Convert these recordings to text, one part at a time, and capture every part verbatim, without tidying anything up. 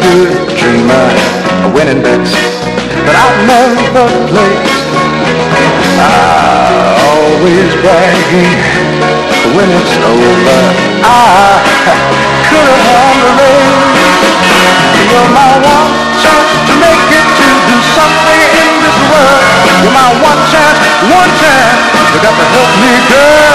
good dreamer, winning bets that I never placed. I always bragging when it's over. I could have won the race. You're my one chance to make it, to do something in this world. You're my one chance, one chance. You got to help me, girl.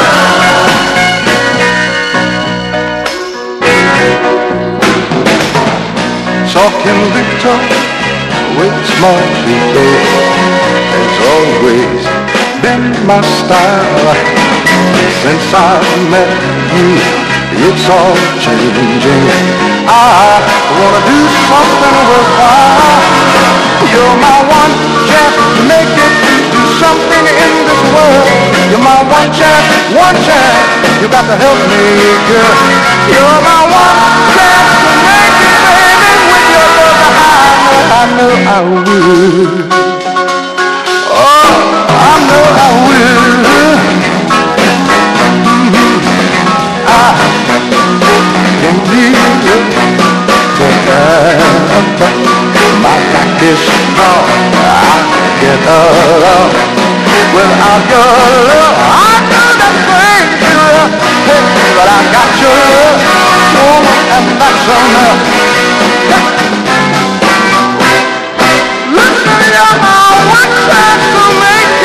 Talking big talk with small people has always been my style. Since I've met you, it's all changing. I wanna do something worthwhile. You're my one chance to make it, do something in this world. You're my one chance, one chance. You got to help me, girl. You're my one chance to make it, baby. With your love, I know, I know I will. Oh, I know I will. Mm-hmm. I can leave you forever. My back is strong. I get along without your love. I know that crazy love, but I got your love, woman, and that's enough. Listen, young